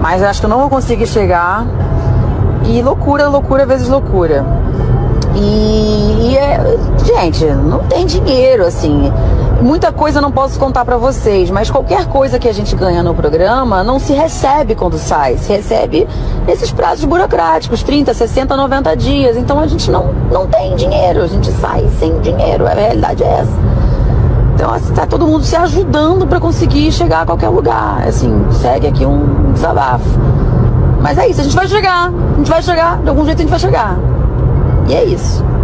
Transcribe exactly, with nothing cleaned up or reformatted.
mas acho que eu não vou conseguir chegar. E loucura, loucura vezes loucura. E, e é, gente, não tem dinheiro, assim. Muita coisa eu não posso contar pra vocês, mas qualquer coisa que a gente ganha no programa não se recebe quando sai. Se recebe nesses prazos burocráticos, trinta, sessenta, noventa dias. Então a gente não, não tem dinheiro, a gente sai sem dinheiro. A realidade é essa. Então assim, tá todo mundo se ajudando pra conseguir chegar a qualquer lugar. Assim, segue aqui um desabafo. Mas é isso, a gente vai chegar. A gente vai chegar, de algum jeito a gente vai chegar. E é isso.